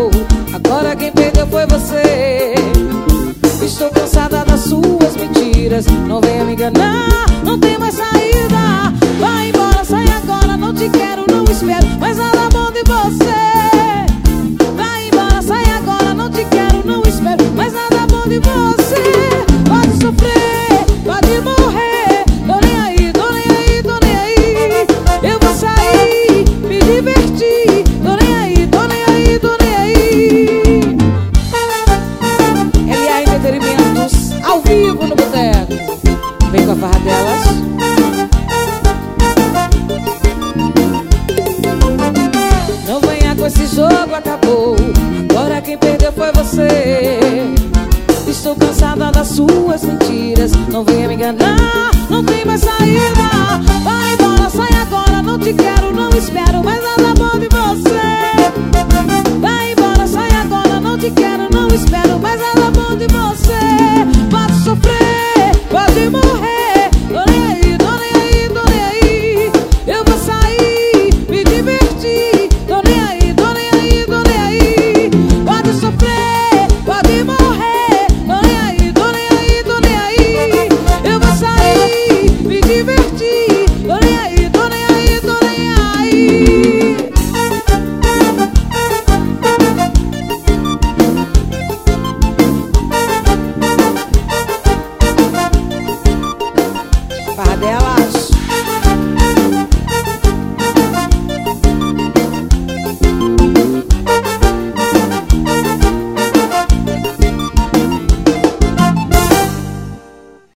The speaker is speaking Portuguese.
acabou. Agora quem perdeu foi você. Estou cansada das suas mentiras. Não venha me enganar, não tem mais saída. Vai embora, sai agora, não te quero, não espero mais nada bom de você. Vai embora, sai agora, não te quero, não espero mais nada bom de você. Pode sofrer, pode morrer, tô nem aí, tô nem aí, tô nem aí. Eu vou sair, me divertir, tô nem aí, tô nem aí, tô nem aí. LA Entretenimentos, ao vivo no boteco. Vem com a farra delas. Não venha com esse jogo, acabou. Agora quem perdeu foi você. Estou cansada das suas mentiras. Não venha me enganar, não tem mais saída. Vai embora, sai agora, não te quero, não espero mais nada bom de você.